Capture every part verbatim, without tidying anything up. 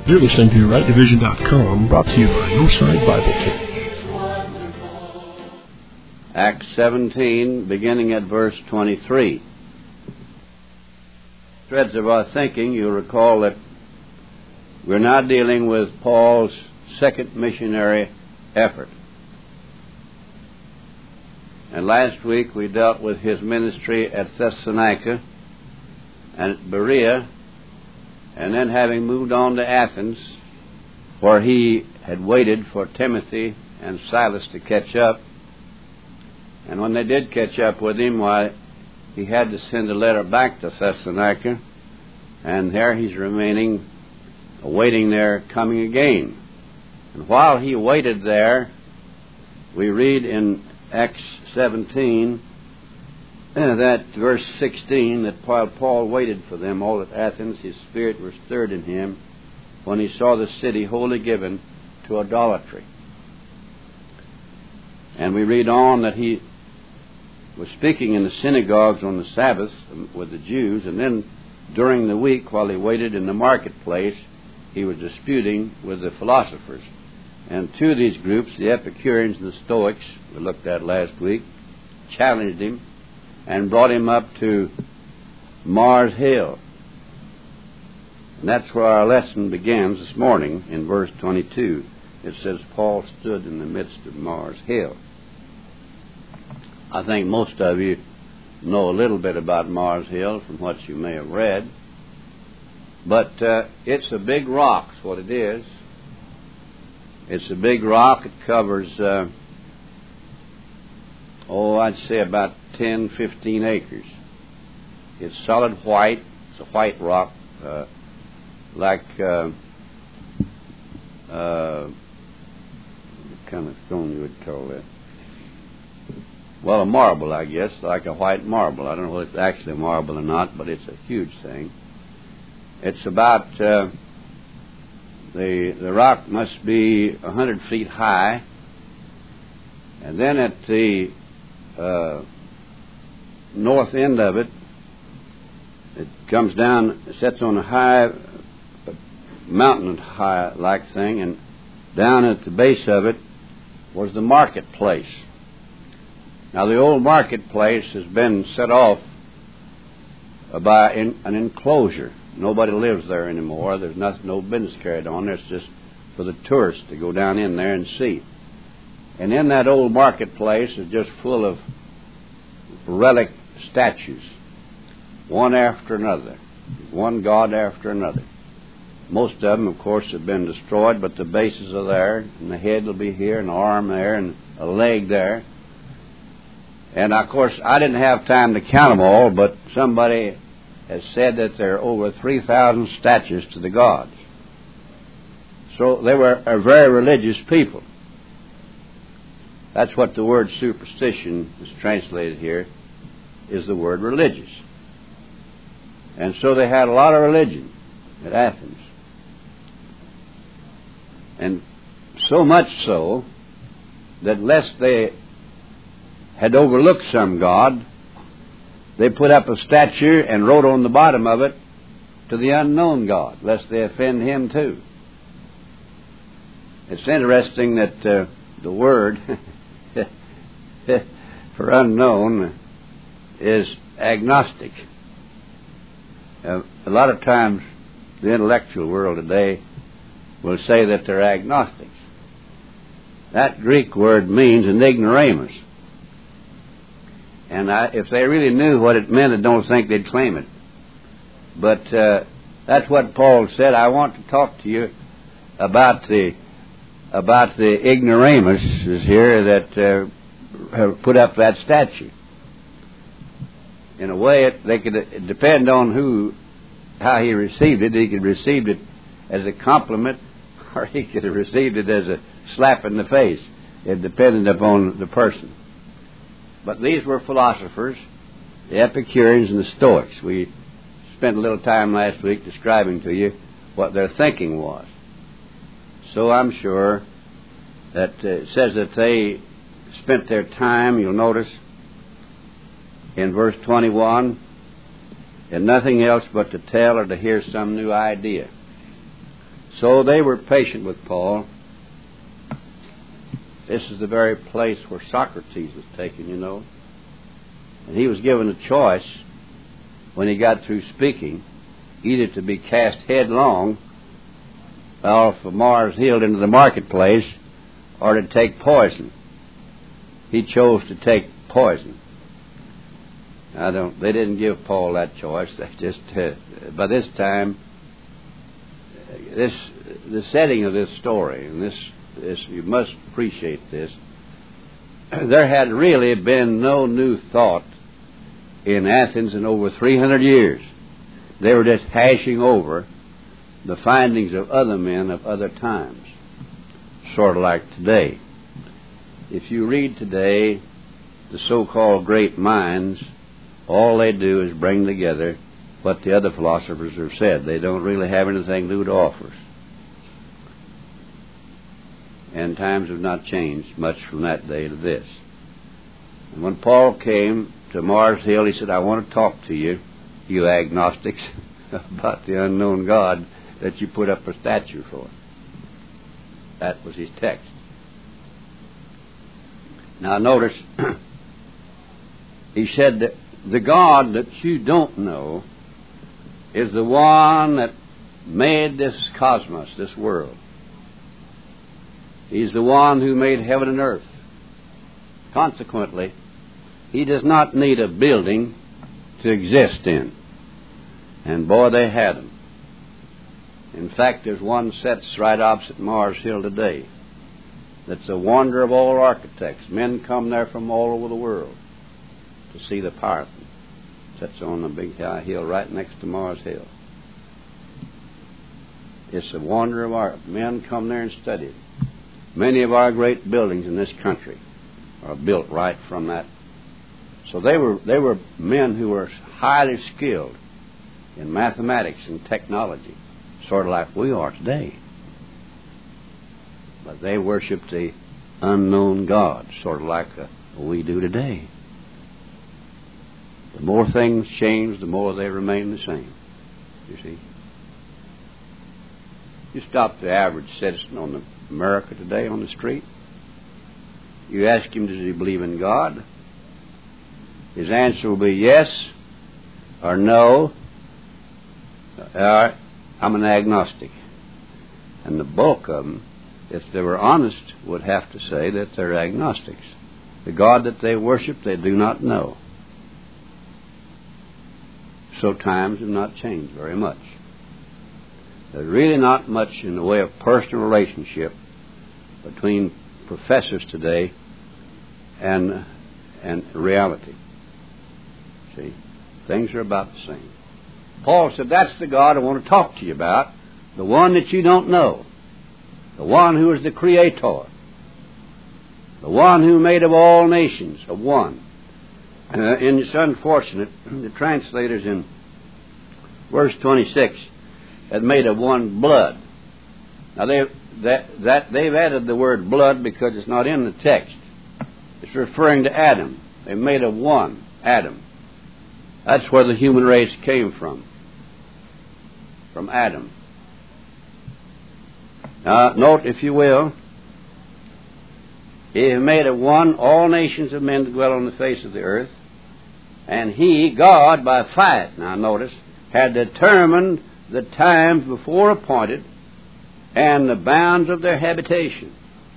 You're listening to right division dot com, brought to you by Hillside Bible Church. Acts seventeen, beginning at verse twenty-three. Threads of our thinking, you'll recall that we're now dealing with Paul's second missionary effort. And last week we dealt with his ministry at Thessalonica and at Berea, and then having moved on to Athens, where he had waited for Timothy and Silas to catch up. And when they did catch up with him, why, he had to send a letter back to Thessalonica, and there he's remaining, awaiting their coming again. And while he waited there, we read in Acts seventeen, uh, that verse sixteen, that while Paul waited for them all at Athens, his spirit was stirred in him when he saw the city wholly given to idolatry. And we read on that he was speaking in the synagogues on the Sabbath with the Jews, and then during the week, while he waited in the marketplace, he was disputing with the philosophers. And two of these groups, the Epicureans and the Stoics, we looked at last week, challenged him and brought him up to Mars Hill. And that's where our lesson begins this morning in verse twenty-two. It says, Paul stood in the midst of Mars Hill. I think most of you know a little bit about Mars Hill from what you may have read. But uh, it's a big rock, is what it is. It's a big rock. It covers, uh, oh, I'd say about ten, fifteen acres. It's solid white. It's a white rock, uh, like, uh, uh, what kind of stone you would call that? Well, a marble, I guess, like a white marble. I don't know whether it's actually marble or not, but it's a huge thing. It's about, uh, the the rock must be a hundred feet high, and then at the uh, north end of it, it comes down, it sets on a high, mountain high like thing, and down at the base of it was the marketplace. Now, the old marketplace has been set off by in, an enclosure. Nobody lives there anymore. There's nothing, no business carried on there. It's just for the tourists to go down in there and see. And in that old marketplace is just full of relic statues, one after another, one god after another. Most of them, of course, have been destroyed, but the bases are there, and the head will be here, and the arm there, and a leg there. And, of course, I didn't have time to count them all, but somebody has said that there are over three thousand statues to the gods. So they were a very religious people. That's what the word superstition is translated here, is the word religious. And so they had a lot of religion at Athens. And so much so that lest they had overlooked some god, they put up a statue and wrote on the bottom of it, to the unknown God, lest they offend him too. It's interesting that uh, the word for unknown is agnostic. Uh, a lot of times the intellectual world today will say that they're agnostics. That Greek word means an ignoramus. And I, if they really knew what it meant, I don't think they'd claim it. But uh, that's what Paul said. I want to talk to you about the about the ignoramuses here that uh, have put up that statue. In a way, it, they could it depend on who, how he received it. He could have received it as a compliment, or he could have received it as a slap in the face. It depended upon the person. But these were philosophers, the Epicureans and the Stoics. We spent a little time last week describing to you what their thinking was. So I'm sure that uh, it says that they spent their time, you'll notice, in verse twenty-one, in nothing else but to tell or to hear some new idea. So they were patient with Paul. This is the very place where Socrates was taken, you know. And he was given a choice when he got through speaking, either to be cast headlong off of Mars Hill into the marketplace or to take poison. He chose to take poison. I don't. They didn't give Paul that choice. They just, uh, by this time, this the setting of this story, and this, this you must appreciate this. There had really been no new thought in Athens in over three hundred years. They were just hashing over the findings of other men of other times, sort of like today. If you read today the so-called great minds, all they do is bring together what the other philosophers have said. They don't really have anything new to offer us. And times have not changed much from that day to this. And when Paul came to Mars Hill, he said, I want to talk to you, you agnostics, about the unknown God that you put up a statue for. That was his text. Now notice, he said that the God that you don't know is the one that made this cosmos, this world. He's the one who made heaven and earth. Consequently, he does not need a building to exist in. And boy, they had them. In fact, there's one sets right opposite Mars Hill today that's a wonder of all architects. Men come there from all over the world to see the Parthenon. Sits on the big high hill right next to Mars Hill. It's a wonder of art. Men come there and study it. Many of our great buildings in this country are built right from that. So they were they were men who were highly skilled in mathematics and technology, sort of like we are today. But they worshiped the unknown God, sort of like uh, we do today. The more things change, the more they remain the same. You see? You stop the average citizen on the America today on the street. You ask him, does he believe in God? His answer will be yes or no, or I'm an agnostic. And the bulk of them, if they were honest, would have to say that they're agnostics. The God that they worship, they do not know. So times have not changed very much. There's really not much in the way of personal relationship between professors today and and reality. See? Things are about the same. Paul said, that's the God I want to talk to you about, the one that you don't know, the one who is the Creator, the one who made of all nations, of one. Uh, and it's unfortunate, the translators in verse twenty-six had made of one blood. Now, they, that, that, they've added the word blood because it's not in the text. It's referring to Adam. They made of one, Adam. That's where the human race came from, from Adam. Now, note, if you will, He made of one all nations of men to dwell on the face of the earth, and He, God, by fiat, now notice, had determined the times before appointed and the bounds of their habitation.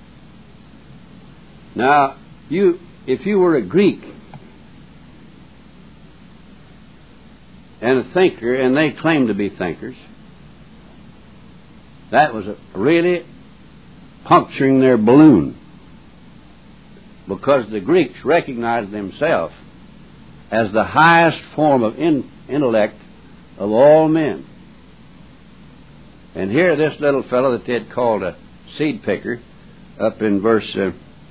Now, you, if you were a Greek and a thinker, and they claimed to be thinkers, that was a really puncturing their balloon, because the Greeks recognized themselves as the highest form of in, intellect of all men. And here this little fellow that they had called a seed picker, up in verse uh,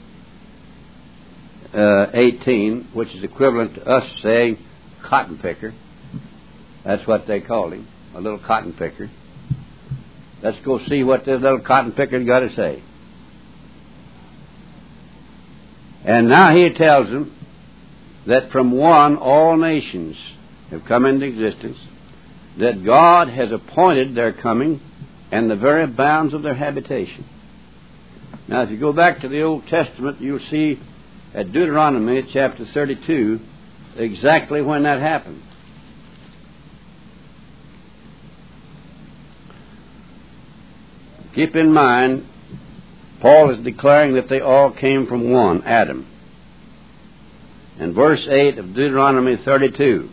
uh, eighteen, which is equivalent to us saying cotton picker. That's what they called him, a little cotton picker. Let's go see what this little cotton picker's got to say. And now he tells them that from one all nations have come into existence, that God has appointed their coming and the very bounds of their habitation. Now, if you go back to the Old Testament, you'll see at Deuteronomy chapter thirty-two exactly when that happened. Keep in mind, Paul is declaring that they all came from one, Adam. In verse eight of Deuteronomy thirty-two,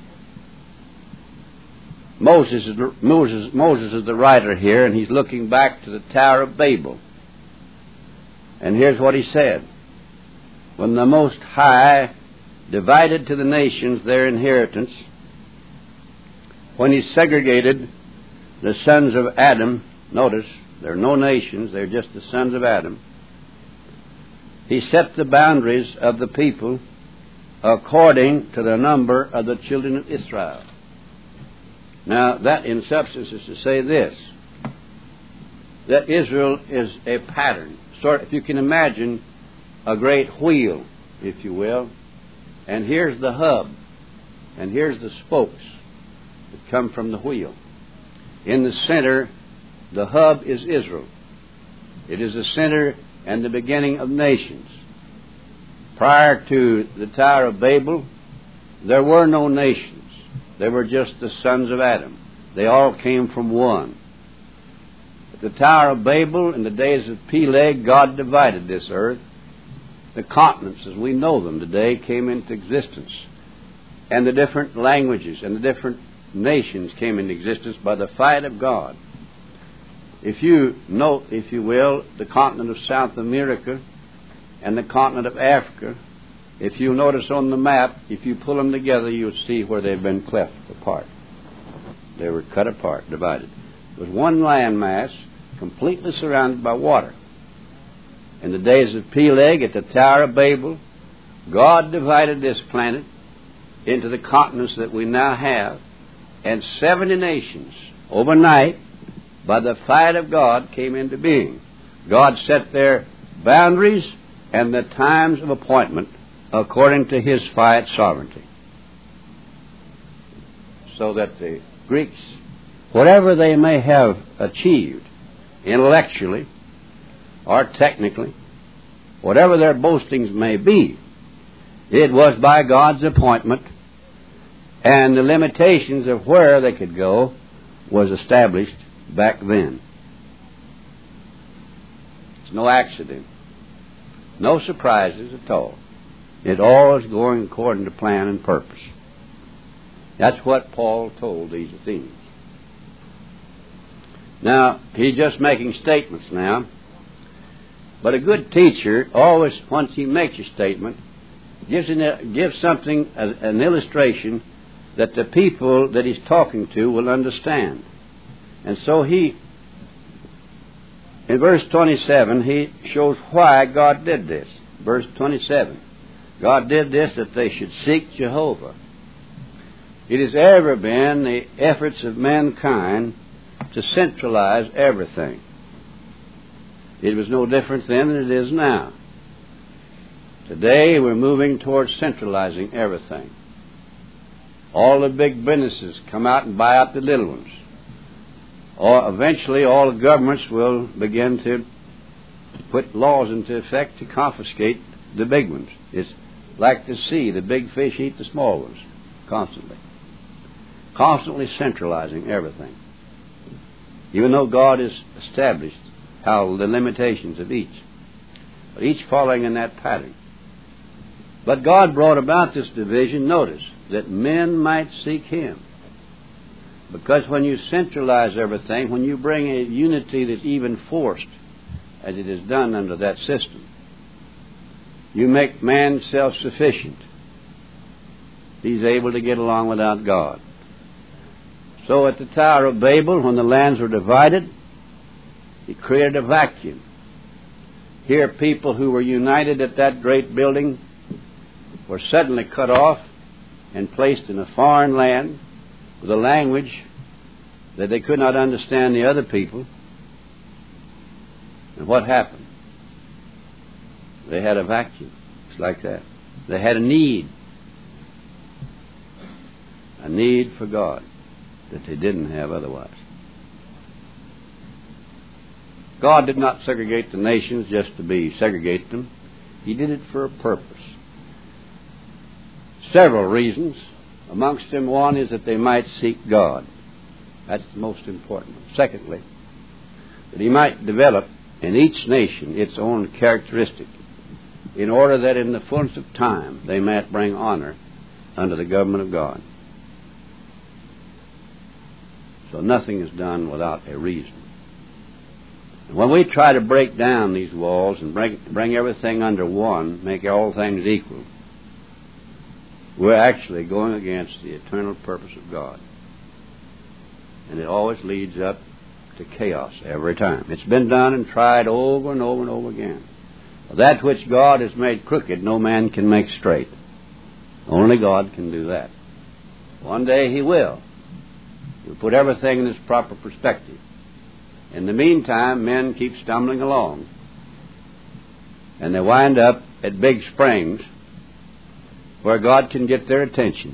Moses is, Moses, Moses is the writer here, and he's looking back to the Tower of Babel. And here's what he said. When the Most High divided to the nations their inheritance, when he segregated the sons of Adam, notice, there are no nations, they're just the sons of Adam, he set the boundaries of the people according to the number of the children of Israel. Now, that in substance is to say this, that Israel is a pattern. Sort, if you can imagine a great wheel, if you will, and here's the hub, and here's the spokes that come from the wheel. In the center, the hub is Israel. It is the center and the beginning of nations. Prior to the Tower of Babel, there were no nations. They were just the sons of Adam. They all came from one. At the Tower of Babel, in the days of Peleg, God divided this earth. The continents, as we know them today, came into existence. And the different languages and the different nations came into existence by the fight of God. If you note, if you will, the continent of South America and the continent of Africa, if you notice on the map, if you pull them together, you'll see where they've been cleft apart. They were cut apart, divided. It was one landmass completely surrounded by water. In the days of Peleg at the Tower of Babel, God divided this planet into the continents that we now have, and seventy nations overnight, by the fight of God, came into being. God set their boundaries and the times of appointment according to His fiat sovereignty. So that the Greeks, whatever they may have achieved intellectually or technically, whatever their boastings may be, it was by God's appointment, and the limitations of where they could go was established back then. It's no accident. No surprises at all. It all is going according to plan and purpose. That's what Paul told these Athenians. Now, he's just making statements now. But a good teacher always, once he makes a statement, gives, an, gives something, an illustration that the people that he's talking to will understand. And so he, in verse twenty-seven, he shows why God did this. Verse twenty-seven. God did this that they should seek Jehovah. It has ever been the efforts of mankind to centralize everything. It was no different then than it is now. Today we're moving towards centralizing everything. All the big businesses come out and buy out the little ones. Or eventually all the governments will begin to put laws into effect to confiscate the big ones. It's like the sea. The big fish eat the small ones constantly. Constantly centralizing everything. Even though God has established how the limitations of each. But each following in that pattern. But God brought about this division, notice, that men might seek Him. Because when you centralize everything, when you bring a unity that's even forced, as it is done under that system, you make man self-sufficient. He's able to get along without God. So at the Tower of Babel, when the lands were divided, He created a vacuum. Here people who were united at that great building were suddenly cut off and placed in a foreign land with a language that they could not understand the other people. And what happened? They had a vacuum. It's like that. They had a need. A need for God that they didn't have otherwise. God did not segregate the nations just to be segregate them. He did it for a purpose. Several reasons. Amongst them, one is that they might seek God. That's the most important one. Secondly, that He might develop in each nation its own characteristic, in order that in the fullness of time they might bring honor unto the government of God. So nothing is done without a reason. And when we try to break down these walls and bring, bring everything under one, make all things equal, we're actually going against the eternal purpose of God. And it always leads up to chaos every time. It's been done and tried over and over and over again. That which God has made crooked, no man can make straight. Only God can do that. One day He will. He'll put everything in its proper perspective. In the meantime, men keep stumbling along, and they wind up at Big Springs, where God can get their attention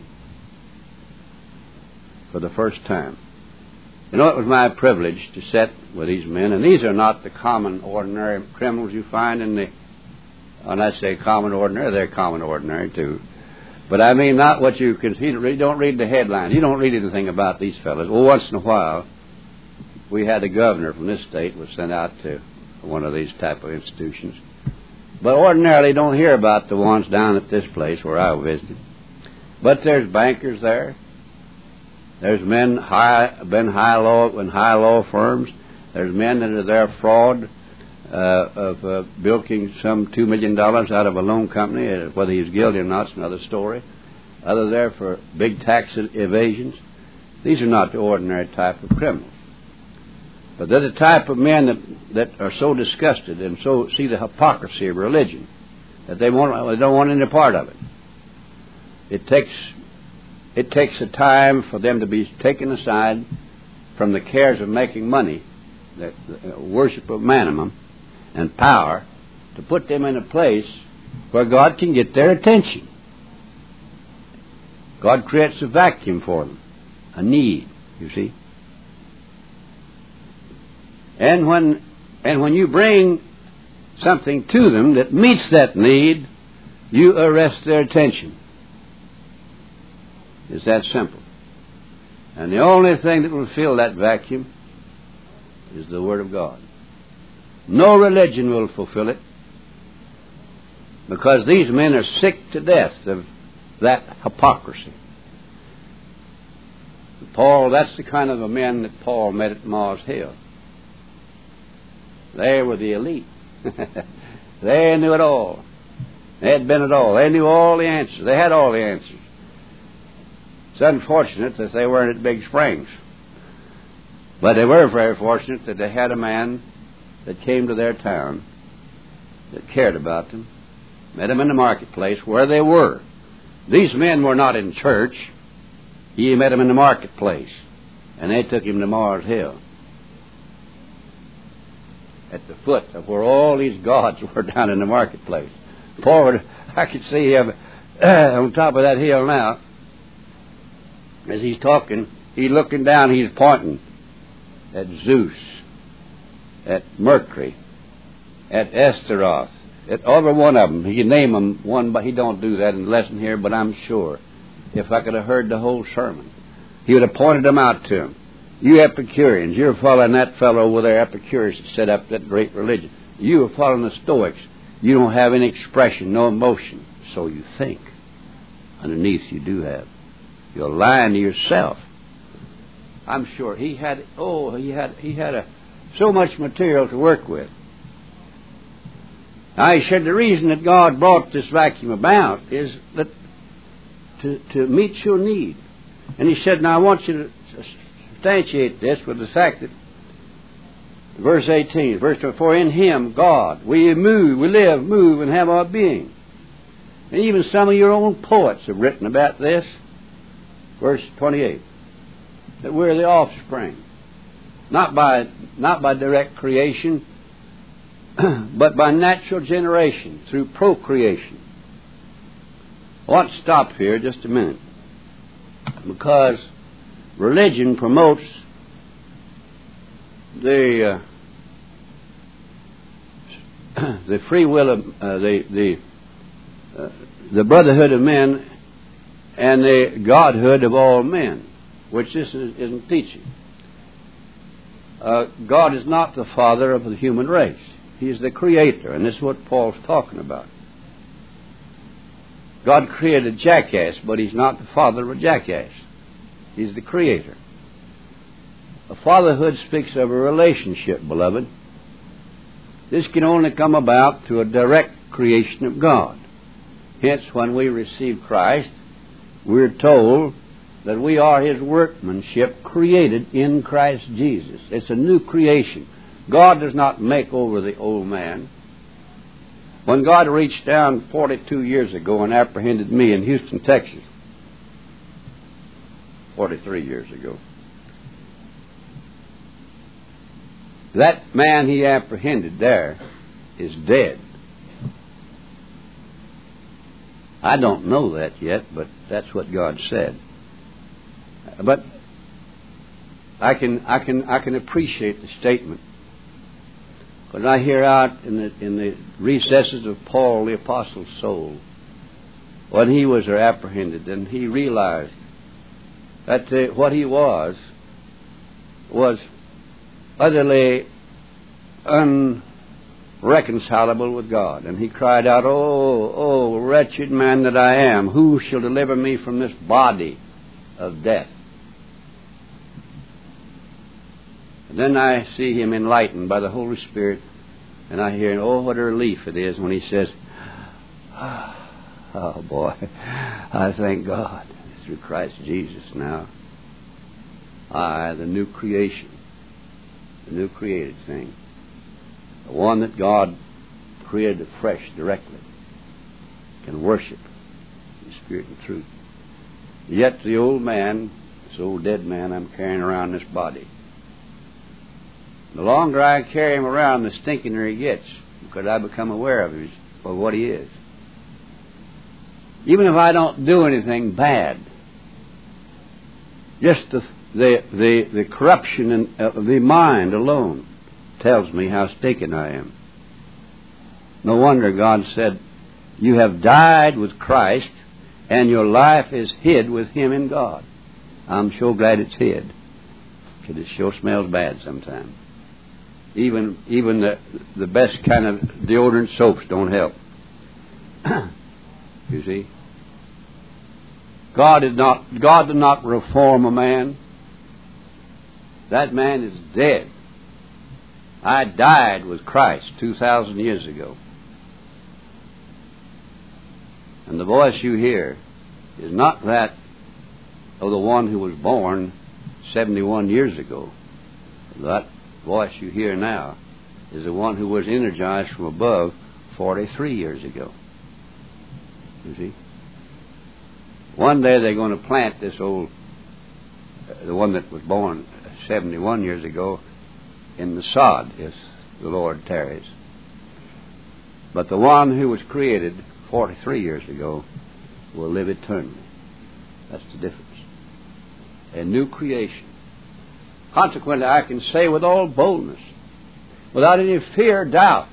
for the first time. You know, it was my privilege to sit with these men, and these are not the common, ordinary criminals you find in the, when I say common, ordinary, they're common, ordinary, too. But I mean not what you can, you don't read the headlines. You don't read anything about these fellows. Well, once in a while, we had a governor from this state was sent out to one of these type of institutions. But ordinarily don't hear about the ones down at this place where I visited. But there's bankers there. There's men high, been high law in high law firms. There's men that are there fraud uh, of uh, bilking some two million dollars out of a loan company. Whether he's guilty or not is another story. Others there for big tax evasions. These are not the ordinary type of criminals. But they're the type of men that, that are so disgusted and so see the hypocrisy of religion that they, won't, they don't want any part of it. It takes it takes a time for them to be taken aside from the cares of making money, the, the worship of mammon and power, to put them in a place where God can get their attention. God creates a vacuum for them, a need, you see. And when and when you bring something to them that meets that need, you arrest their attention. It's that simple. And the only thing that will fill that vacuum is the Word of God. No religion will fulfill it, because these men are sick to death of that hypocrisy. Paul, that's the kind of a men that Paul met at Mars Hill. They were the elite. They knew it all. They had been it all. They knew all the answers. They had all the answers. It's unfortunate that they weren't at Big Springs. But they were very fortunate that they had a man that came to their town that cared about them, met them in the marketplace where they were. These men were not in church. He met them in the marketplace, and they took him to Mars Hill, at the foot of where all these gods were down in the marketplace. Forward, I could see him uh, on top of that hill now. As he's talking, he's looking down, he's pointing at Zeus, at Mercury, at Astaroth, at every one of them. He can name them one, but he don't do that in the lesson here, but I'm sure if I could have heard the whole sermon, he would have pointed them out to him. You Epicureans, you're following that fellow over there, Epicurus, that set up that great religion. You are following the Stoics. You don't have any expression, no emotion. So you think. Underneath you do have. You're lying to yourself. I'm sure he had, oh, he had, he had a, so much material to work with. Now, he said the reason that God brought this vacuum about is that to, to meet your need. And he said, now I want you to substantiate this with the fact that verse eighteen, verse twenty, for in Him, God, we move, we live, move, and have our being. And even some of your own poets have written about this. Verse twenty-eight, that we're the offspring, not by not by direct creation, but by natural generation through procreation. I want to stop here just a minute, because religion promotes the uh, the free will of uh, the the uh, the brotherhood of men and the godhood of all men, which this is, isn't teaching. Uh, God is not the father of the human race. He is the creator, and this is what Paul's talking about. God created a jackass, but He's not the father of a jackass. He's the creator. A fatherhood speaks of a relationship, beloved. This can only come about through a direct creation of God. Hence, when we receive Christ, we're told that we are His workmanship created in Christ Jesus. It's a new creation. God does not make over the old man. When God reached down forty-two years ago and apprehended me in Houston, Texas, forty-three years ago, that man He apprehended there is dead. I don't know that yet, but that's what God said. But I can I can I can appreciate the statement, because I hear out in the in the recesses of Paul the apostle's soul, when he was there apprehended, and he realized that uh, what he was was utterly unreconcilable with God, and he cried out, "Oh, oh, wretched man that I am! Who shall deliver me from this body of death?" And then I see him enlightened by the Holy Spirit, and I hear, oh, what a relief it is when he says, "Oh boy, I thank God through Christ Jesus now. I, the new creation, the new created thing, the one that God created afresh directly, can worship in spirit and truth. Yet the old man, this old dead man I'm carrying around this body, the longer I carry him around, the stinkier he gets, because I become aware of his, of what he is. Even if I don't do anything bad, just the the the, the corruption in, of the mind alone tells me how stinking I am. No wonder God said, "You have died with Christ, and your life is hid with Him in God." I'm sure glad it's hid, because it sure smells bad sometimes. Even even the the best kind of deodorant soaps don't help. You see, God did not God did not reform a man. That man is dead. I died with Christ two thousand years ago, and the voice you hear is not that of the one who was born seventy-one years ago. That voice you hear now is the one who was energized from above forty-three years ago. You see? One day they're going to plant this old, uh, the one that was born seventy-one years ago, in the sod, if the Lord tarries. But the one who was created forty-three years ago will live eternally. That's the difference. A new creation. Consequently, I can say with all boldness, without any fear or doubt,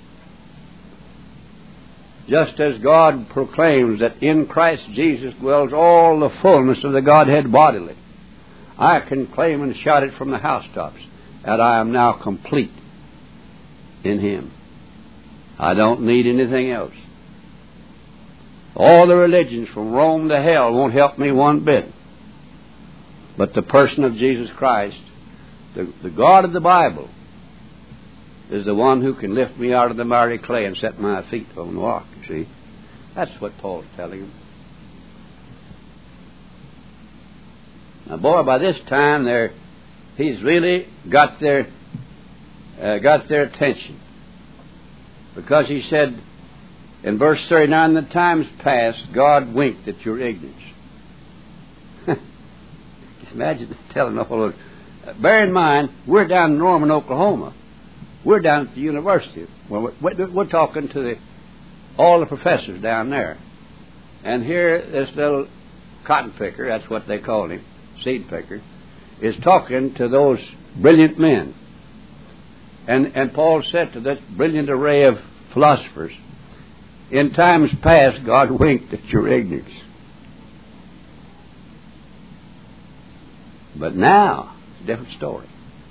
just as God proclaims that in Christ Jesus dwells all the fullness of the Godhead bodily, I can claim and shout it from the housetops that I am now complete in Him. I don't need anything else. All the religions from Rome to hell won't help me one bit. But the person of Jesus Christ, the, the God of the Bible, is the one who can lift me out of the miry clay and set my feet on the rock, you see. That's what Paul's telling him. Now, boy, by this time, they're, he's really got their, uh, got their attention. Because he said in verse thirty-nine, "The times past, God winked at your ignorance." Just imagine telling the whole. Bear in mind, we're down in Norman, Oklahoma. We're down at the university. Well, we're, we're talking to the, all the professors down there. And here, this little cotton picker, that's what they call him, seed picker, is talking to those brilliant men. And, and Paul said to this brilliant array of philosophers, in times past God winked at your ignorance. But now, it's a different story.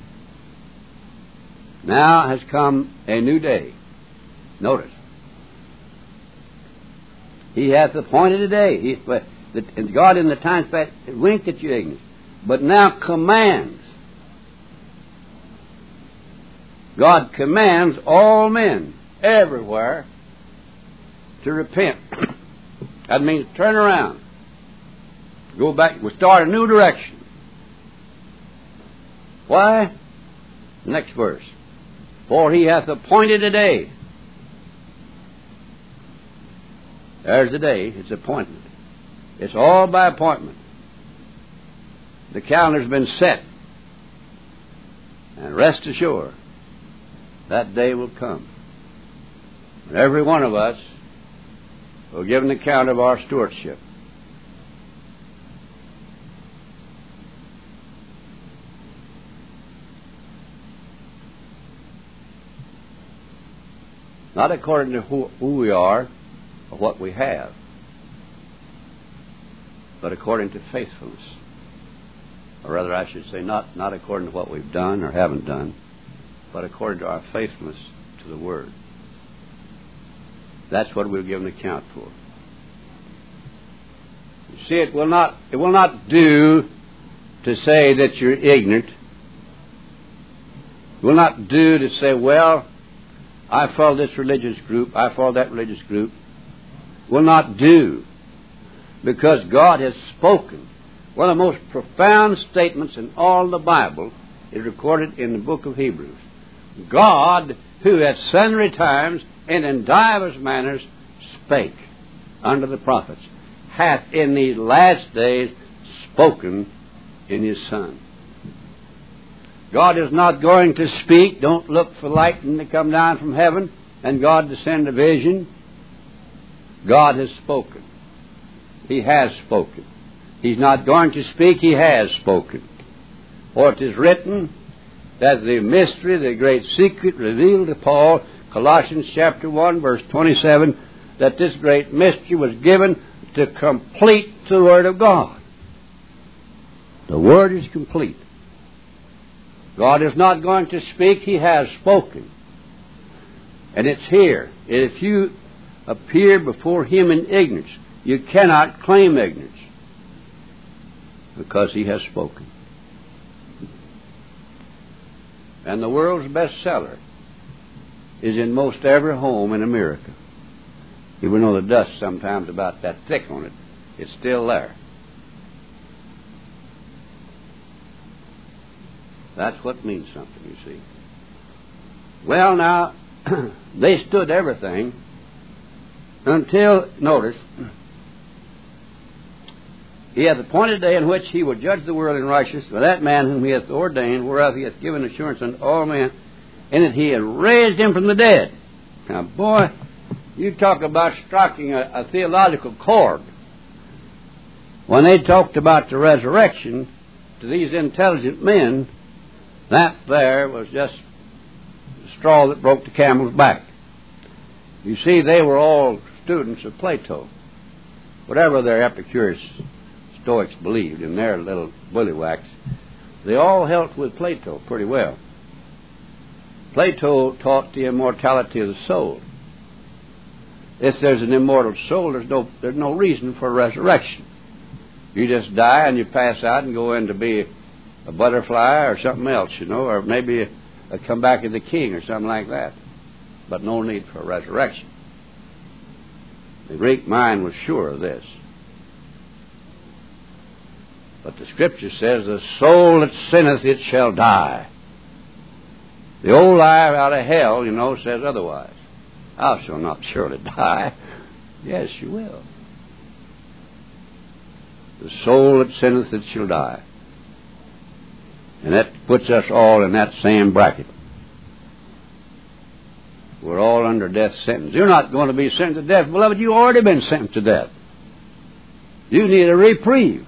Now has come a new day. Notice. He hath appointed a day. He, and God in the times past winked at your ignorance. But now commands. God commands all men everywhere to repent. That means turn around. Go back. We'll start a new direction. Why? Next verse. For he hath appointed a day. There's the day. It's appointment. It's all by appointment. The calendar's been set. And rest assured, that day will come. And every one of us will give an account of our stewardship. Not according to who, who we are or what we have, but according to faithfulness. Or rather, I should say, not, not according to what we've done or haven't done, but according to our faithfulness to the Word. That's what we'll give an account for. You see, it will not, it will not do to say that you're ignorant. It will not do to say, well, I follow this religious group, I follow that religious group. Will not do. Because God has spoken. One of the most profound statements in all the Bible is recorded in the book of Hebrews. God, who at sundry times and in divers manners spake unto the prophets, hath in these last days spoken in His Son. God is not going to speak. Don't look for lightning to come down from heaven and God to send a vision. God has spoken. He has spoken. He's not going to speak. He has spoken. For it is written that the mystery, the great secret revealed to Paul, Colossians chapter one, verse twenty-seven, that this great mystery was given to complete the Word of God. The Word is complete. God is not going to speak. He has spoken. And it's here. If you appear before Him in ignorance, you cannot claim ignorance because He has spoken. And the world's bestseller is in most every home in America. Even though the dust sometimes about that thick on it, it's still there. That's what means something, you see. Well, now, they stood everything until, notice, He hath appointed a day in which He will judge the world in righteousness by that man whom He hath ordained, whereof He hath given assurance unto all men, and that He hath raised Him from the dead. Now, boy, you talk about striking a, a theological chord. When they talked about the resurrection to these intelligent men, that there was just the straw that broke the camel's back. You see, they were all students of Plato. Whatever their Epicurus Stoics believed in their little bullywhacks, they all held with Plato pretty well. Plato taught the immortality of the soul. If there's an immortal soul, there's no, there's no reason for resurrection. You just die and you pass out and go in to be a butterfly or something else, you know, or maybe a, a come back as a king or something like that. But no need for resurrection. The Greek mind was sure of this. But the Scripture says, the soul that sinneth, it shall die. The old liar out of hell, you know, says otherwise. I shall not surely die. Yes, you will. The soul that sinneth, it shall die. And that puts us all in that same bracket. We're all under death sentence. You're not going to be sentenced to death. Beloved, you've already been sentenced to death. You need a reprieve.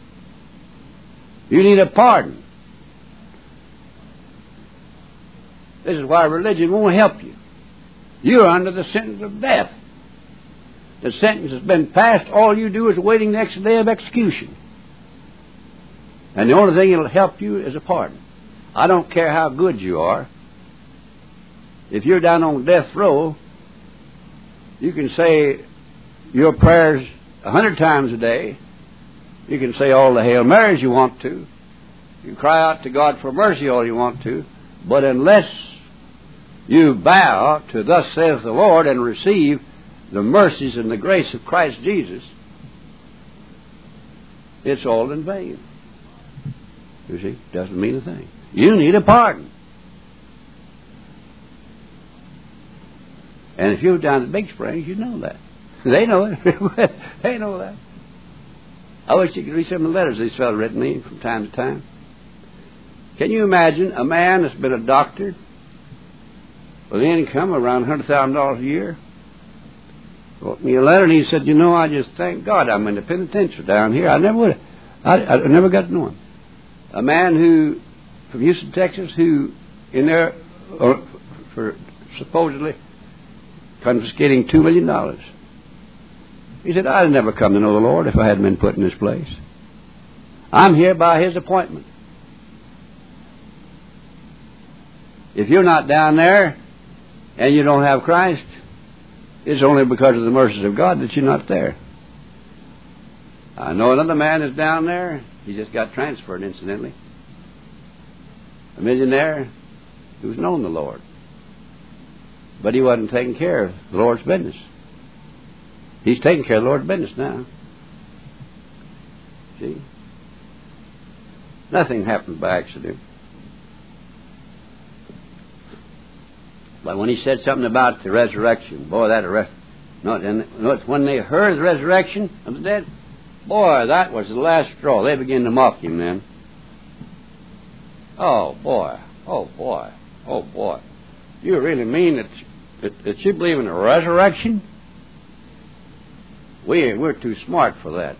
You need a pardon. This is why religion won't help you. You're under the sentence of death. The sentence has been passed. All you do is waiting the next day of execution. And the only thing that will help you is a pardon. I don't care how good you are. If you're down on death row, you can say your prayers a hundred times a day. You can say all the Hail Marys you want to. You can cry out to God for mercy all you want to. But unless you bow to thus saith the Lord and receive the mercies and the grace of Christ Jesus, it's all in vain. You see, doesn't mean a thing. You need a pardon. And if you're down at Big Springs, you know that. They know it. They know that. I wish you could read some of the letters these fellows written me from time to time. Can you imagine a man that's been a doctor with an income around one hundred thousand dollars a year? Wrote me a letter and he said, you know, I just thank God I'm in the penitentiary down here. I never would have. I, I never got to know him. A man who, from Houston, Texas, who in there, or for supposedly confiscating two million dollars. He said, I'd never come to know the Lord if I hadn't been put in this place. I'm here by His appointment. If you're not down there and you don't have Christ, it's only because of the mercies of God that you're not there. I know another man is down there. He just got transferred, incidentally. A millionaire who's known the Lord. But he wasn't taking care of the Lord's business. He's taking care of the Lord's business now. See? Nothing happened by accident. But when he said something about the resurrection, boy, that arrest. No, and no, it's when they heard the resurrection of the dead, boy, that was the last straw. They began to mock him then. Oh boy, oh boy, oh boy. You really mean that that, that you believe in the resurrection? We we're too smart for that.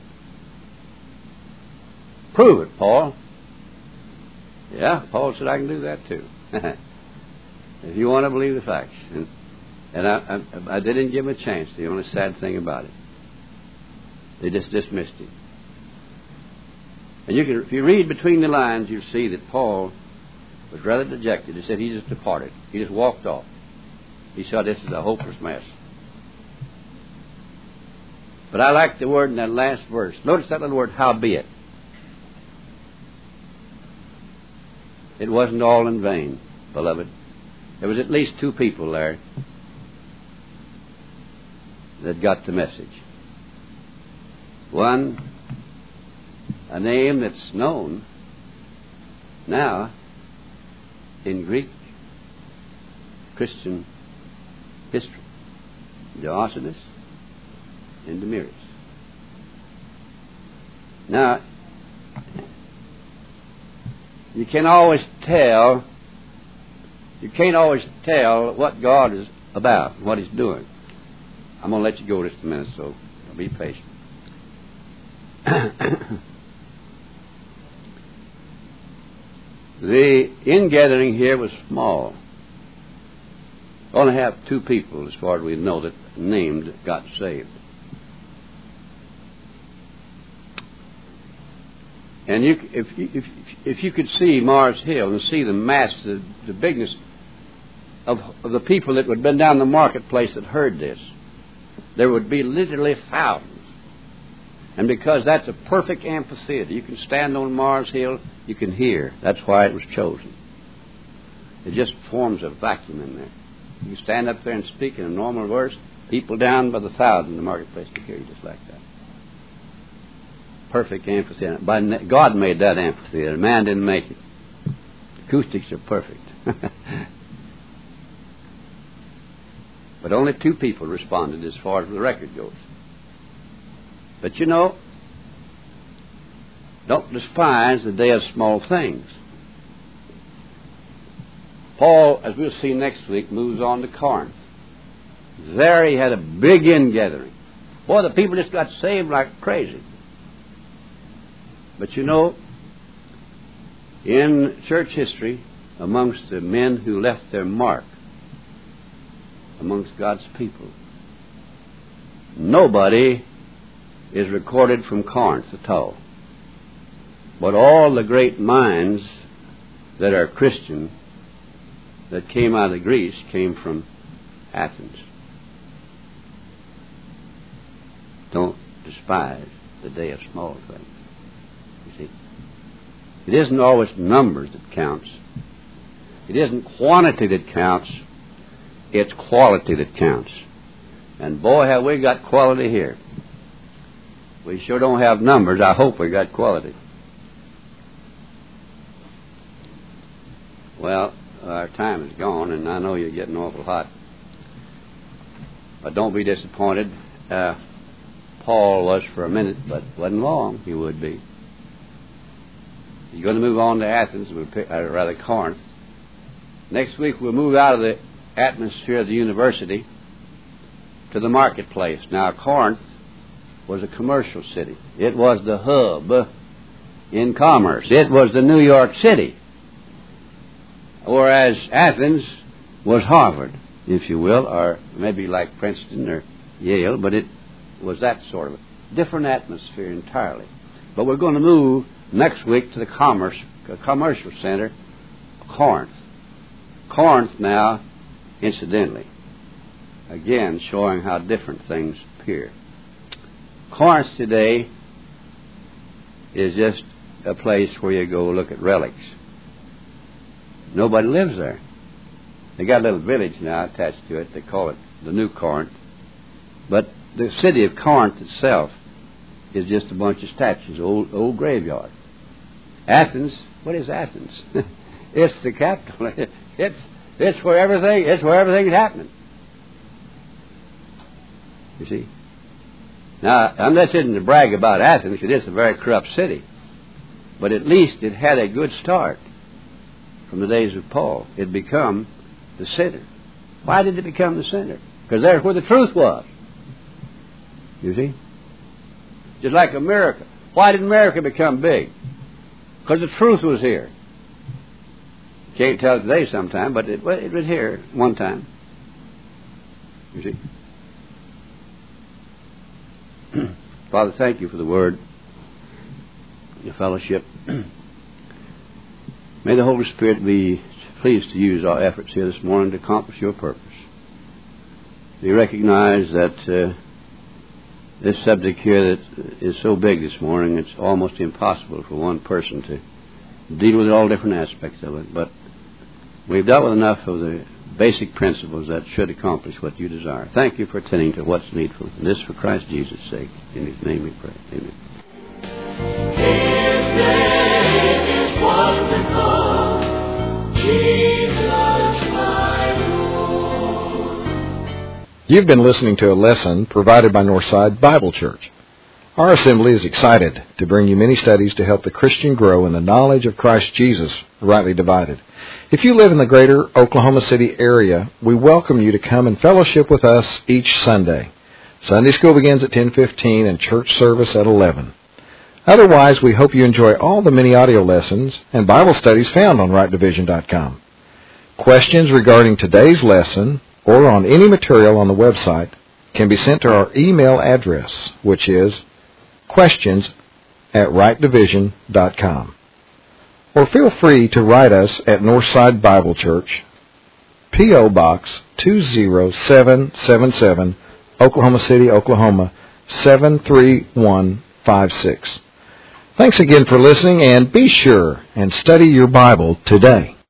Prove it, Paul. Yeah, Paul said I can do that too. If you want to believe the facts. And, and I, I, I didn't give him a chance. The only sad thing about it. They just dismissed him. And you can, if you read between the lines, you'll see that Paul was rather dejected. He said he just departed. He just walked off. He saw this is a hopeless mess. But I like the word in that last verse. Notice that little word, howbeit. It wasn't all in vain, beloved. There was at least two people there that got the message. One, a name that's known now in Greek Christian history. Diogenes and Damaris. Now, you can always tell, you can't always tell what God is about, what He's doing. I'm going to let you go just a minute, so be patient. The ingathering here was small. Only have two people, as far as we know, that named got saved. And you, if, if, if you could see Mars Hill and see the mass, the, the bigness of, of the people that would have been down the marketplace that heard this, there would be literally thousands. And because that's a perfect amphitheater, you can stand on Mars Hill, you can hear. That's why it was chosen. It just forms a vacuum in there. You can stand up there and speak in a normal verse, people down by the thousand in the marketplace can hear you just like that. Perfect amphitheater. By God made that amphitheater. Man didn't make it. Acoustics are perfect. But only two people responded as far as the record goes. But you know, don't despise the day of small things. Paul, as we'll see next week, moves on to Corinth. There he had a big ingathering. Boy, the people just got saved like crazy. But you know, in church history, amongst the men who left their mark amongst God's people. Nobody is recorded from Corinth at all. But all the great minds that are Christian that came out of Greece came from Athens. Don't despise the day of small things. You see, it isn't always numbers that counts. It isn't quantity that counts. It's quality that counts. And boy, have we got quality here. We sure don't have numbers. I hope we got quality. Well, our time is gone, and I know you're getting awful hot. But don't be disappointed. Uh, Paul was for a minute, but wasn't long. He would be. He's going to move on to Athens, or rather Corinth. Next week we'll move out of the atmosphere of the university to the marketplace. Now, Corinth was a commercial city. It was the hub in commerce. It was the New York City. Whereas Athens was Harvard, if you will, or maybe like Princeton or Yale, but it was that sort of a different atmosphere entirely. But we're going to move next week to the commerce, commercial center, Corinth. Corinth now, incidentally, again showing how different things appear. Corinth today is just a place where you go look at relics. Nobody lives there. They got a little village now attached to it. They call it the New Corinth. But the city of Corinth itself is just a bunch of statues, old old graveyard. Athens, what is Athens? It's the capital. It's it's where everything it's where everything's happening. You see. Now, and this isn't to brag about Athens. It is a very corrupt city, but at least it had a good start from the days of Paul. It become the center. Why did it become the center? Because there's where the truth was. You see? Just like America. Why did America become big? Because the truth was here. Can't tell today sometime, but it, it was here one time. You see? Father, thank you for the word, your fellowship. May the Holy Spirit be pleased to use our efforts here this morning to accomplish your purpose. We recognize that uh, this subject here that is so big this morning, it's almost impossible for one person to deal with all different aspects of it. But we've dealt with enough of the basic principles that should accomplish what you desire. Thank you for attending to what's needful. And this for Christ Jesus' sake. In his name we pray. Amen. His name is wonderful, Jesus my Lord. You've been listening to a lesson provided by Northside Bible Church. Our assembly is excited to bring you many studies to help the Christian grow in the knowledge of Christ Jesus, rightly divided. If you live in the greater Oklahoma City area, we welcome you to come and fellowship with us each Sunday. Sunday school begins at ten fifteen and church service at eleven. Otherwise, we hope you enjoy all the many audio lessons and Bible studies found on right division dot com. Questions regarding today's lesson or on any material on the website can be sent to our email address, which is questions at right division dot com. Or feel free to write us at Northside Bible Church, P O. Box two zero seven seven seven, Oklahoma City, Oklahoma seven three one five six. Thanks again for listening, and be sure and study your Bible today.